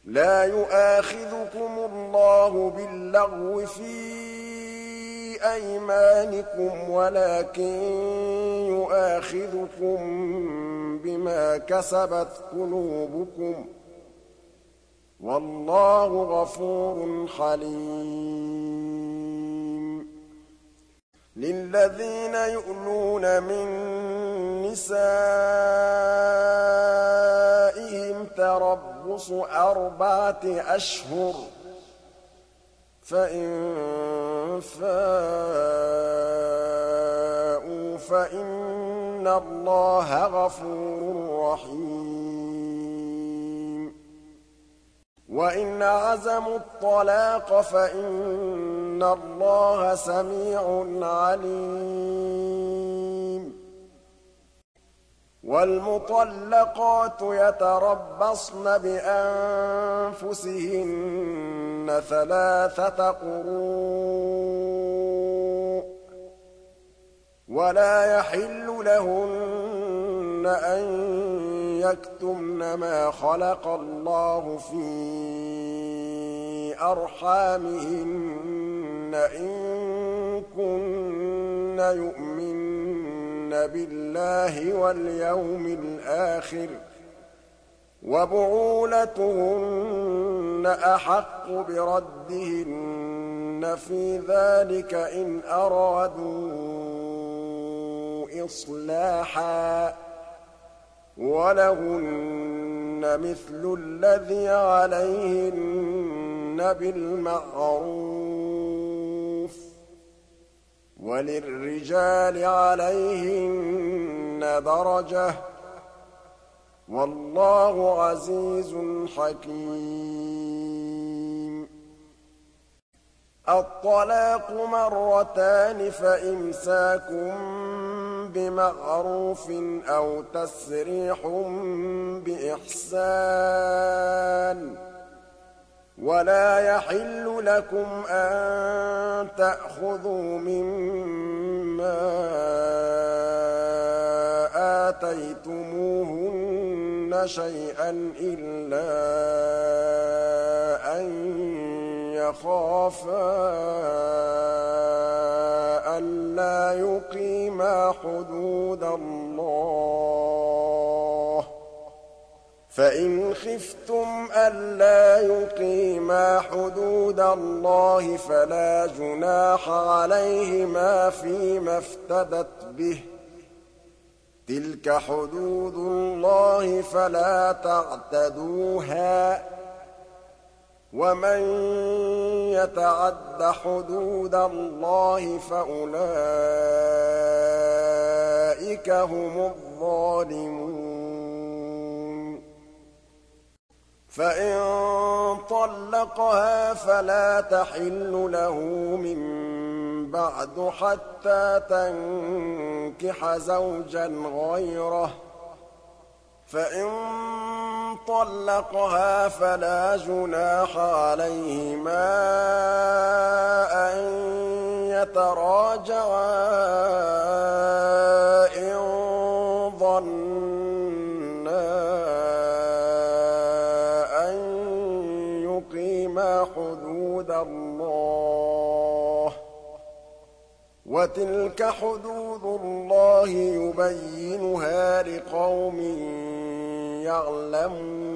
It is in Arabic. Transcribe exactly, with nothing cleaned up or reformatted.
لَا يُؤَاخِذُكُمُ اللَّهُ بِاللَّغْوِ فِي أَيْمَانِكُمْ وَلَٰكِن يُؤَاخِذُكُم بِمَا كَسَبَتْ قُلُوبُكُمْ ۗ وَاللَّهُ غَفُورٌ حَلِيمٌ لِّلَّذِينَ يُؤْلُونَ مِن نِّسَائِهِمْ تَرَبُّصُ أَرْبَعَةِ أَشْهُرٍ ۖ فَإِن فَاءُوا فَإِنَّ اللَّهَ غَفُورٌ رَّحِيمٌ وَإِنْ عَزَمُوا الطَّلَاقَ فَإِنَّ اللَّهَ سَمِيعٌ عَلِيمٌ وَالْمُطَلَّقَاتُ يَتَرَبَّصْنَ بِأَنفُسِهِنَّ ثَلَاثَةَ قُرُوءٍ ۚ وَلَا يَحِلُّ لَهُنَّ أَن يَكْتُمْنَ مَا خَلَقَ اللَّهُ فِي أَرْحَامِهِنَّ إِن كُنَّ يُؤْمِنَّ بِاللَّهِ وَالْيَوْمِ الْآخِرِ ۚ وَبُعُولَتُهُنَّ أَحَقُّ بِرَدِّهِنَّ فِي ذَٰلِكَ إِنْ أَرَادُوا إِصْلَاحًا ۚ وَلَهُنَّ مِثْلُ الَّذِي عَلَيْهِنَّ بِالْمَعْرُوفِ ۚ وَلِلرِّجَالِ عَلَيْهِنَّ دَرَجَةٌ ۗ وَاللَّهُ عَزِيزٌ حَكِيمٌ الطَّلَاقُ مَرَّتَانِ ۖ فَإِمْسَاكٌ بِمَعْرُوفٍ أَوْ تَسْرِيحٌ بِإِحْسَانٍ ۗ وَلَا يَحِلُّ لَكُمْ أَن تَأْخُذُوا مِمَّا آتَيْتُمُوهُنَّ شَيْئًا إِلَّا أَن يَخَافَا أَلَّا يُقِيمَا حُدُودَ اللَّهِ ۖ فَإِنْ خِفْتُمْ أَلَّا يُقِيمَا حُدُودَ اللَّهِ فَلَا جُنَاحَ عَلَيْهِمَا فِيمَا افْتَدَتْ بِهِ ۗ تِلْكَ حُدُودُ اللَّهِ فَلَا تَعْتَدُوهَا ۚ وَمَن يَتَعَدَّ حُدُودَ اللَّهِ فَأُولَٰئِكَ هُمُ الظَّالِمُونَ فَإِن طَلَّقَهَا فَلَا تَحِلُّ لَهُ مِن بَعْدُ حَتَّىٰ تَنكِحَ زَوْجًا غَيْرَهُ ۗ فَإِن طَلَّقَهَا فَلَا جُنَاحَ عَلَيْهِمَا أَن يَتَرَاجَعَا إِن ظَنَّا أَن يُقِيمَا حُدُودَ اللَّهِ ۗ وَتِلْكَ حُدُودُ اللَّهِ يُبَيِّنُهَا لِقَوْمٍ يَعْلَمُونَ